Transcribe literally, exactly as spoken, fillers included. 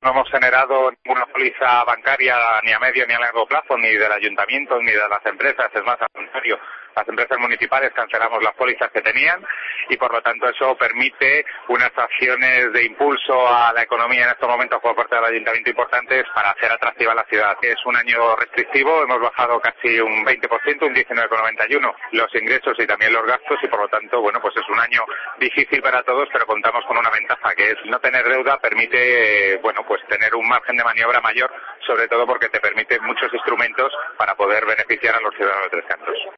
No hemos generado ninguna póliza bancaria ni a medio ni a largo plazo, ni del ayuntamiento ni de las empresas. Es más, al contrario, las empresas municipales cancelamos las pólizas que tenían y por lo tanto eso permite unas acciones de impulso a la economía en estos momentos por parte del ayuntamiento importantes para hacer atractiva la ciudad. Es un año restrictivo, hemos bajado casi un veinte por ciento, un diecinueve coma noventa y uno los ingresos y también los gastos y por lo tanto, bueno, pues es un año difícil para todos, pero contamos con una ventaja que es no tener deuda permite, eh, bueno, pues tener un margen de maniobra mayor, sobre todo porque te permite muchos instrumentos para poder beneficiar a los ciudadanos de Tres Cantos.